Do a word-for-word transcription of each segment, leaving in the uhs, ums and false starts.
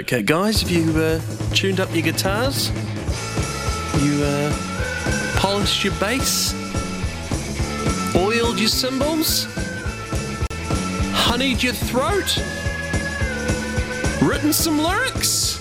Okay, guys, have you uh, tuned up your guitars? You uh, polished your bass? Oiled your cymbals? Honeyed your throat? Written some lyrics?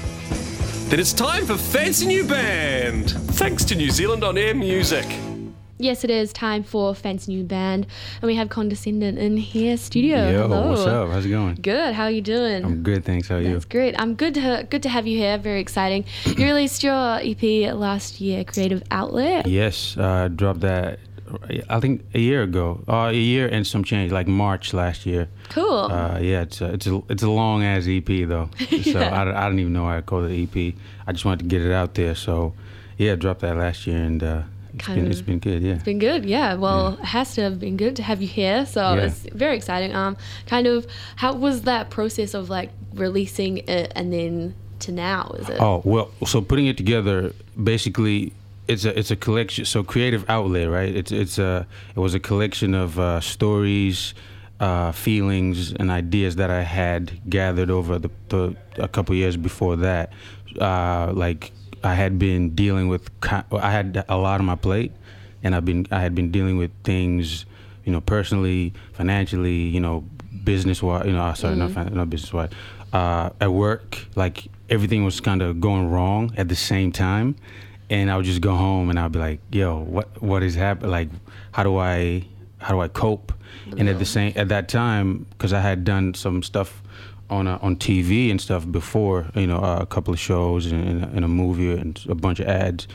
Then it's time for Fancy New Band, thanks to New Zealand On Air Music. Yes, it is time for Fancy New Band, and we have Condescendent in here studio. Yo, Hello. what's up? How's it going? Good. How are you doing? I'm good, thanks. How are you? That's great. I'm good to good to have you here. Very exciting. You released your E P last year, Creative Outlet. Yes, I uh, dropped that. I think a year ago, uh, a year and some change, like March last year. Cool. Uh, yeah, it's a, it's a it's a long ass E P though, so yeah. I, I don't even know why I called it E P. I just wanted to get it out there. So yeah, I dropped that last year and. Uh, It's kind been, of, it's been good, yeah. It's been good, yeah. Well, yeah. it has to have been good to have you here, so yeah. it's very exciting. Um, kind of, how was that process of like releasing it and then to now? Is it? Oh well, so putting it together, basically, it's a it's a collection. So Creative Outlet, right? It's it's a it was a collection of uh, stories, uh, feelings, and ideas that I had gathered over the, the a couple years before that, uh, like. I had been dealing with, I had a lot on my plate, and I've been, I had been dealing with things, you know, personally, financially, you know, business-wise, you know, sorry, mm-hmm. not fin- not business-wise, uh, at work, like everything was kind of going wrong at the same time, and I would just go home and I'd be like, yo, what, what is happening? Like, how do I, how do I cope? Mm-hmm. And at the same, at that time, because I had done some stuff on a, on T V and stuff before, you know, uh, a couple of shows and, and, and a movie and a bunch of ads.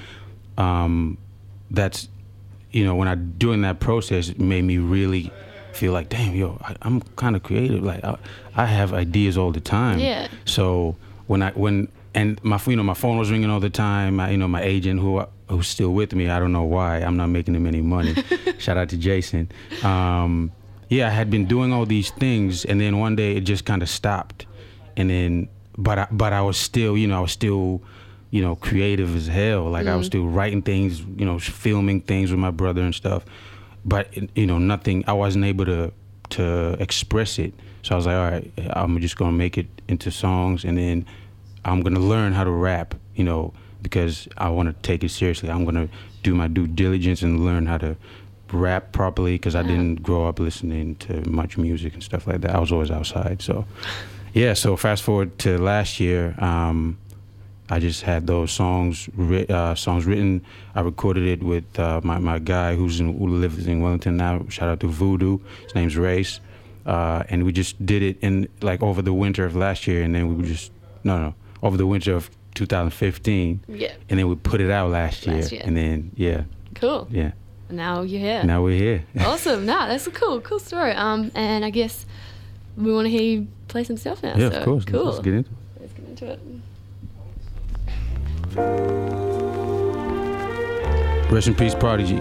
Um, that's, you know, when I doing that process, it made me really feel like, damn, yo, I, I'm kind of creative. Like I, I have ideas all the time. Yeah. So when I when and my you know my phone was ringing all the time. My, you know, my agent who who's still with me. I don't know why. I'm not making him any money. Shout out to Jason. Um, Yeah, I had been doing all these things, and then one day it just kind of stopped, and then, but I, but I was still, you know, I was still, you know, creative as hell. Like mm. I was still writing things, you know, filming things with my brother and stuff, but you know, nothing. I wasn't able to to express it. So I was like, all right, I'm just gonna make it into songs, and then I'm gonna learn how to rap, you know, because I want to take it seriously. I'm gonna do my due diligence and learn how to rap properly, because I didn't grow up listening to much music and stuff like that. I was always outside. So yeah, so fast forward to last year, um, I just had those songs ri- uh, songs written. I recorded it with uh, my, my guy who's in, who lives in Wellington now. Shout out to Voodoo. His name's Race. Uh, and we just did it in like over the winter of last year, and then we would just, no, no, over the winter of two thousand fifteen. Yeah. And then we put it out last year. Last year. And then, yeah. Cool. Yeah. Now you're here. Now we're here. Awesome. Nah, that's a cool, cool story. Um, and I guess we want to hear you play some stuff now. Yeah, so, of course. Cool. Let's get into it. Let's get into it. Rest in peace, Prodigy.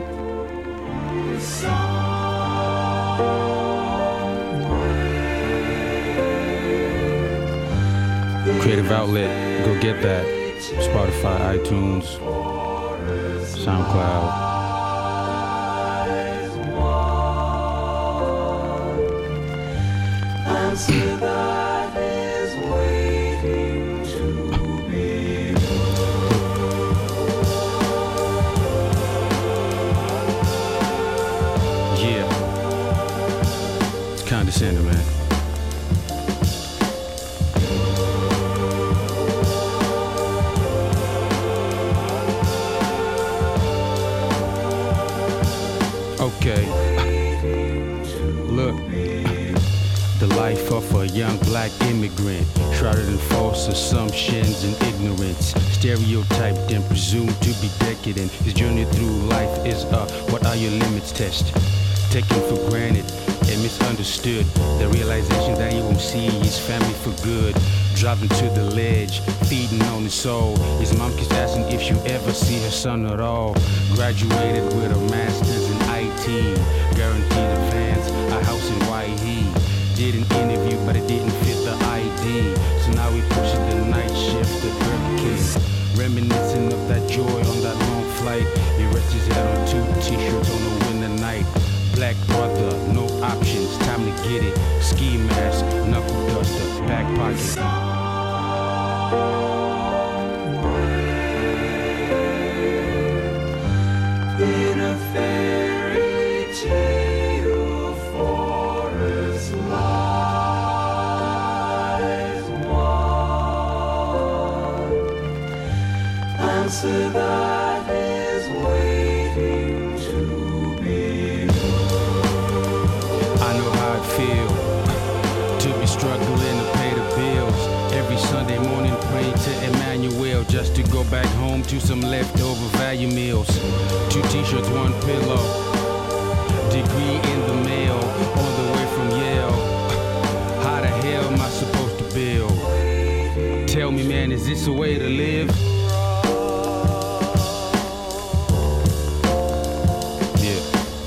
Creative Outlet. Go get that. Spotify, iTunes, SoundCloud. Answer that is waiting to be Yeah. It's condescending, man. Okay. Look. The life of a young black immigrant, shrouded in false assumptions and ignorance, stereotyped and presumed to be decadent. His journey through life is a what are your limits test, taken for granted and misunderstood. The realization that he won't see his family for good, driving to the ledge, feeding on his soul. His mom keeps asking if she'll ever see her son at all. Graduated with a master's in I T, guaranteed advance, a house in Waihee. Did an interview, but it didn't fit the I D. So now we pushing the night shift to Burger King. Reminiscing of that joy on that long flight. He rests his head on two t-shirts on a winter night. Black brother, no options, time to get it. Ski mask, knuckle duster, back pocket. answer that is waiting to be I know how it feel to be struggling to pay the bills. Every Sunday morning praying to Emmanuel just to go back home to some leftover value meals. Two t-shirts, one pillow. Degree in the mail on the way from Yale. How the hell am I supposed to build? Tell me, man, is this a way to live? Yeah.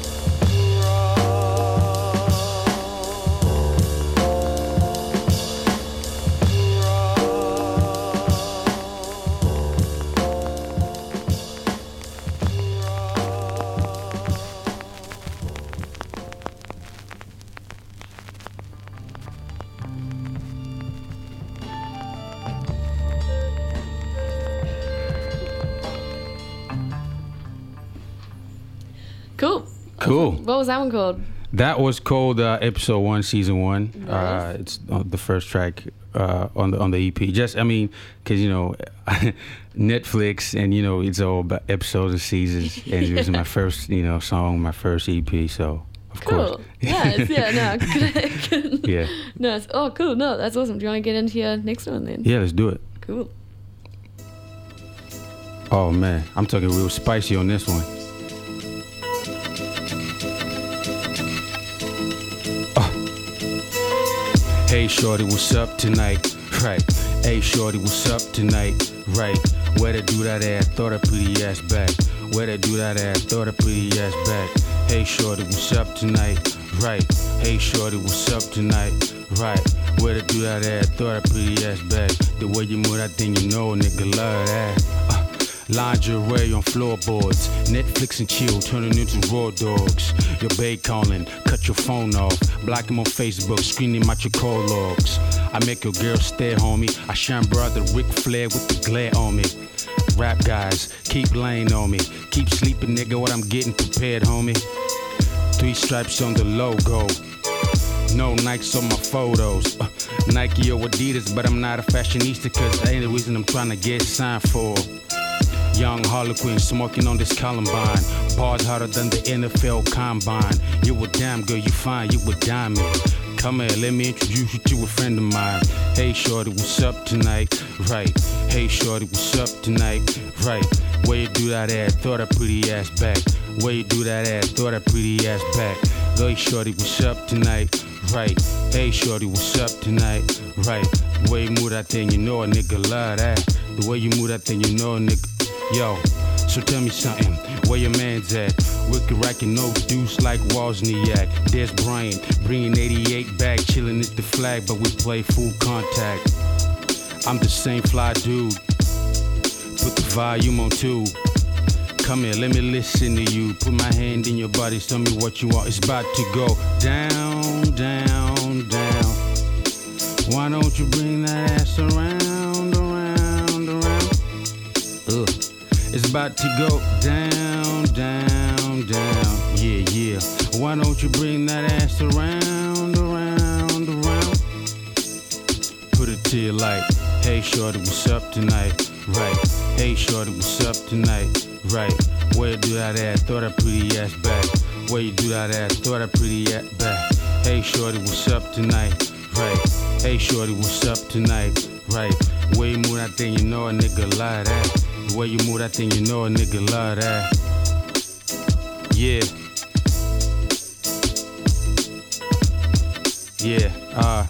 Cool. Cool. What was that one called? That was called uh, episode one, season one. Nice. Uh, it's uh, the first track uh, on the on the E P. Just, I mean, because you know, Netflix, and you know, it's all about episodes and seasons. And it was my first, you know, song, my first E P. So of Cool. course, Yes. Yeah. No. Good, good. yeah, Nice. Oh, cool. No, that's awesome. Do you want to get into your next one then? yeah. Let's do it. Cool. Oh man, I'm talking real spicy on this one. Hey shorty, what's up tonight? Right. Hey shorty, what's up tonight? Right. Where to do that ass? Throw that pretty ass back. Where to do that ass? Throw that pretty ass back. Hey shorty, what's up tonight? Right. Hey shorty, what's up tonight? Right. Where to do that ass? Throw that pretty ass back. The way you move that thing, you know, nigga love that. Uh. Lingerie on floorboards, Netflix and chill, turning into raw dogs. Your babe calling, cut your phone off, block him on Facebook, screening out your call logs. I make your girl stare, homie. I shine brother Ric Flair with the glare on me. Rap guys, keep laying on me. Keep sleeping, nigga, what I'm getting prepared, homie. Three stripes on the logo. No Nikes on my photos. Uh, Nike or Adidas, but I'm not a fashionista, cause that ain't the reason I'm trying to get signed for. Young Harlequin smoking on this Columbine. Bars harder than the N F L Combine. You a damn girl, you fine, you a diamond. Come here, let me introduce you to a friend of mine. Hey shorty, what's up tonight? Right. Hey shorty, what's up tonight? Right. Where you do that ass? Throw that pretty ass back. Where you do that ass? Throw that pretty ass back. Hey shorty, what's up tonight? Right. Hey shorty, what's up tonight? Right. The way you move that thing, you know a nigga love that. The way you move that thing, you know a nigga. Yo, so tell me something, where your man's at? Wicked racking no deuce like Wozniak. There's Brian, bringing eighty-eight back, chilling at the flag, but we play full contact. I'm the same fly dude, put the volume on two. Come here, let me listen to you. Put my hand in your body, tell me what you want. It's about to go down, down, down. Why don't you bring that ass around, around, around? Ugh. It's about to go down, down, down. Yeah, yeah. Why don't you bring that ass around, around, around? Put it to your light. Hey, shorty, what's up tonight? Right. Hey, shorty, what's up tonight? Right. Where you do that ass? Throw that pretty ass back. Where you do that ass? Throw that pretty ass back. Hey, shorty, what's up tonight? Right. Hey, shorty, what's up tonight? Right. Where you move that thing, you know a nigga love that. The way you move that thing, you know a nigga love that. Yeah. Yeah, uh.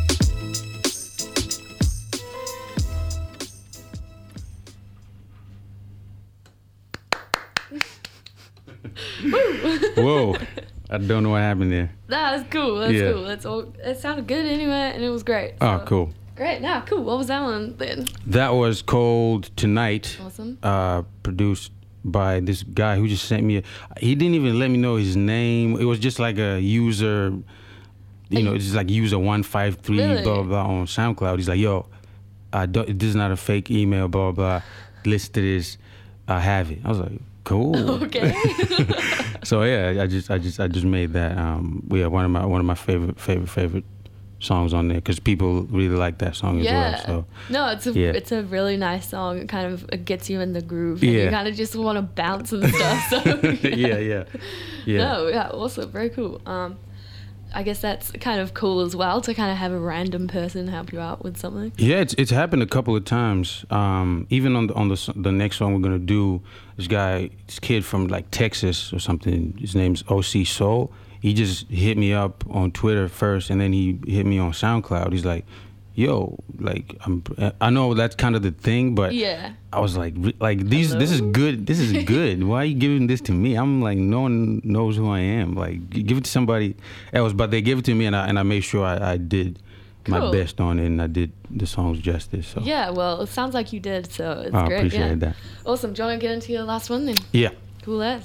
Whoa. I don't know what happened there. That was cool. That's Yeah. cool. That's all. It sounded good anyway, and it was great. Oh, so- cool. Great. Now, cool. What was that one then? That was called Tonight. Awesome. Uh, produced by this guy who just sent me. A, he didn't even let me know his name. It was just like a user, you know, it's just like user one five three Really? blah, blah blah on SoundCloud. He's like, yo, I don't. This is not a fake email. Blah blah. Listen to this. I have it. I was like, cool. Okay. So yeah, I just I just I just made that. Um, yeah, one of my one of my favorite favorite favorite songs on there because people really like that song Yeah. as well. No, it's a Yeah. it's a really nice song. It kind of it gets you in the groove. And Yeah. You kind of just want to bounce and stuff. So So yeah, yeah, yeah. No, yeah, awesome, very cool. Um, I guess that's kind of cool as well to kind of have a random person help you out with something. Yeah, it's it's happened a couple of times. Um, even on the on the s- the next song we're gonna do, this guy, this kid from like Texas or something. His name's O C Soul. He just hit me up on Twitter first, and then he hit me on SoundCloud. He's like, "Yo, like I'm, I know that's kind of the thing, but Yeah. I was like, re- like these, this is Hello? good. This is good. Why are you giving this to me? I'm like, no one knows who I am. Like, g- give it to somebody else. But they gave it to me, and I and I made sure I, I did my Cool. best on it, and I did the songs justice. So Yeah, well, it sounds like you did, so it's I great. appreciate yeah. that. Awesome. Do you want to get into your last one then? Yeah. Cool as.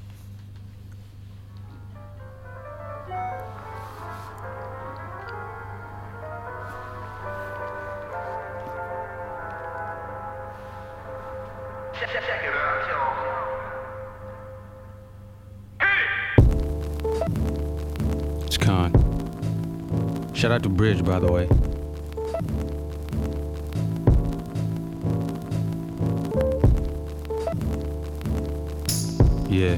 It's Khan. Shout out to Bridge, by the way. Yeah.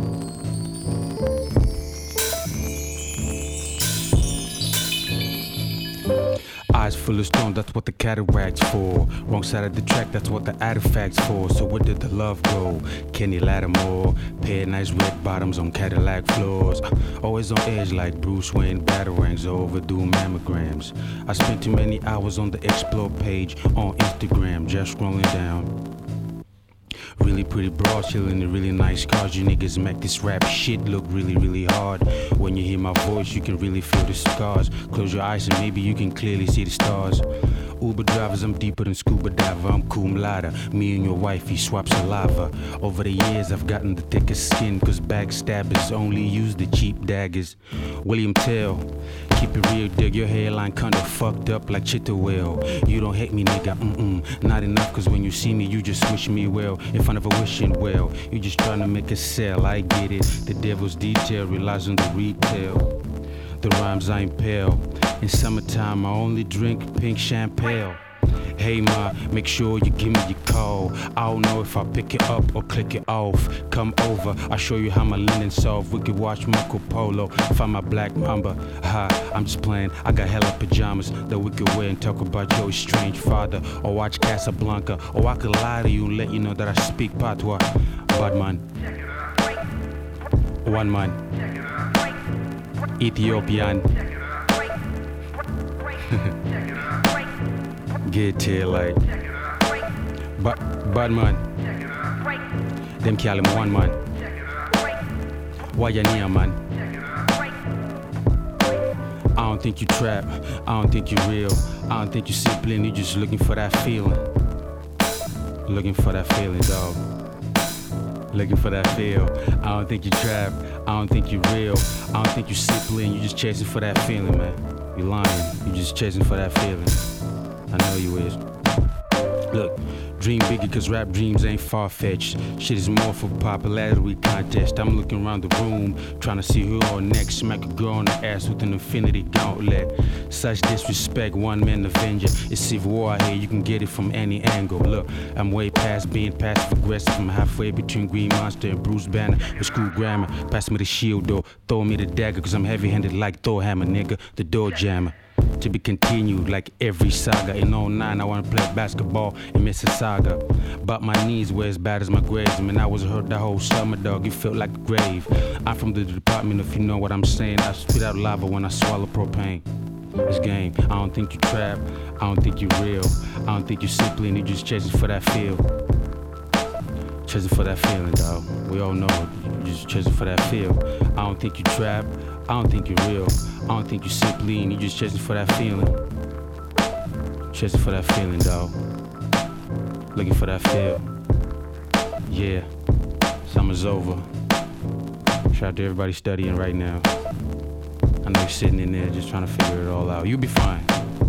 Eyes full of stone, that's what the cataracts for. Wrong side of the track, that's what the artifacts for. So where did the love go? Kenny Lattimore, pair nice red bottoms on Cadillac floors. Uh, Always on edge like Bruce Wayne batarangs or overdue mammograms. I spent too many hours on the explore page on Instagram, just scrolling down. Really pretty broad, chillin' in really nice cars. You niggas make this rap shit look really, really hard. When you hear my voice, you can really feel the scars. Close your eyes and maybe you can clearly see the stars. Uber drivers, I'm deeper than scuba diver. I'm cum laude. Me and your wifey swap saliva. Over the years, I've gotten the thickest skin, cause backstabbers only use the cheap daggers. William Tell, keep it real, dig your hairline kinda fucked up like Chitterwell. You don't hate me, nigga, mm-mm. Not enough, cause when you see me, you just wish me well. In front of a wishing well, you just trying to make a sale, I get it. The devil's detail relies on the retail. The rhymes I impale. In summertime, I only drink pink champagne. Hey ma, make sure you give me your call. I don't know if I pick it up or click it off. Come over, I'll show you how my linen's soft. We could watch Marco Polo, find my black mamba. Ha, I'm just playing, I got hella pajamas that we could wear and talk about your estranged father. Or watch Casablanca, or I could lie to you and let you know that I speak patois. Bad man, one man, Ethiopian. Get here like but bad man. Them call him one man. Why you near man? I don't think you trap, I don't think you real. I don't think you simply and you just looking for that feeling. Looking for that feeling, dog. Looking for that feel. I don't think you trap, I don't think you real. I don't think you simply and you just chasing for that feeling, man. You lying, you just chasing for that feeling. I know you is. Look, dream bigger cause rap dreams ain't far-fetched. Shit is more for popularity contest. I'm looking around the room, trying to see who on next. Smack a girl on the ass with an infinity gauntlet. Such disrespect, one man avenger. It's civil war out here, you can get it from any angle. Look, I'm way past being passive aggressive. I'm halfway between Green Monster and Bruce Banner with school grammar. Pass me the shield though, throw me the dagger cause I'm heavy-handed like Thor Hammer, nigga, the door jammer. To be continued like every saga. In oh nine, I wanna play basketball in Mississauga. But my knees were as bad as my grades. I mean, I was hurt that whole summer, dog. You felt like a grave. I'm from the department, if you know what I'm saying. I spit out lava when I swallow propane. This game, I don't think you trap. I don't think you real. I don't think you simply and you just chasing for that feel. Chasing for that feeling, dog. We all know it. You just chasing for that feel. I don't think you trap. I don't think you're real. I don't think you simply and you just chasing for that feeling. Chasing for that feeling, dog. Looking for that feel. Yeah. Summer's over. Shout out to everybody studying right now. I know you're sitting in there just trying to figure it all out. You'll be fine.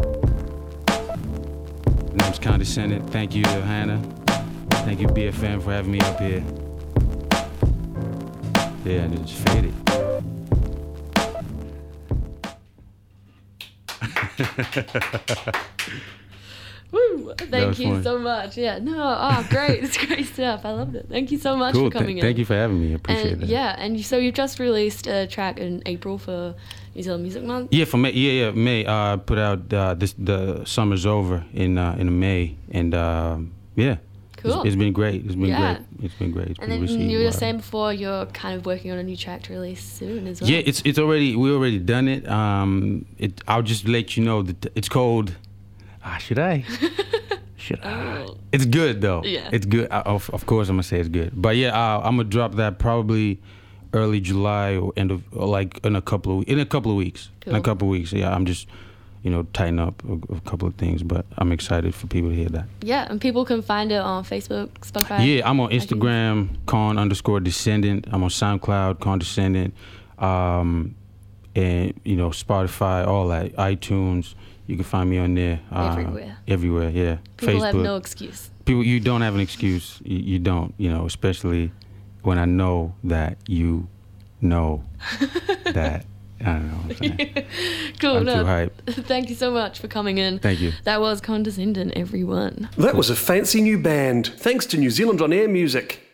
Name's Condescending. Thank you to Hannah. Thank you, B F M, for having me up here. Yeah, just fade it. Woo! Thank was you fun. so much. Yeah, no, oh, great. It's great stuff. I loved it. Thank you so much Cool. for coming Th- in. thank you for having me. I appreciate And that. yeah, and you- so you've just released a track in April for New Zealand Music Month. Yeah, for May. Yeah, yeah, May. Uh, put out uh, this. The summer's over in uh, in May, and um, yeah, Cool. It's, it's been great. It's been Yeah. great. It's been great. It's And been then received you were well. saying before you're kind of working on a new track to release soon as well. Yeah, it's it's already we already done it. Um, it I'll just let you know that it's called. Ah, should I? Should I? Oh. It's good though. Yeah. It's good. I, of of course I'm gonna say it's good. But yeah, uh, I'm gonna drop that probably early July or end of or like in a couple of in a couple of weeks. In a Cool. couple of weeks. Yeah, I'm just you know tighten up a, a couple of things, but I'm excited for people to hear that. Yeah, and people can find it on Facebook, Spotify. Yeah, I'm on iTunes. Instagram, Con underscore Descendant. I'm on SoundCloud, Con Descendant, um, and you know Spotify, all that, iTunes. You can find me on there. Uh, Everywhere. Everywhere, yeah. People Facebook. have no excuse. People, you don't have an excuse. You, you don't. You know, especially when I know that you know that. I don't know what I'm saying. Cool. I'm no, too hyped. Thank you so much for coming in. Thank you. That was Condescendent, everyone. That was a fancy new band, thanks to New Zealand On Air Music.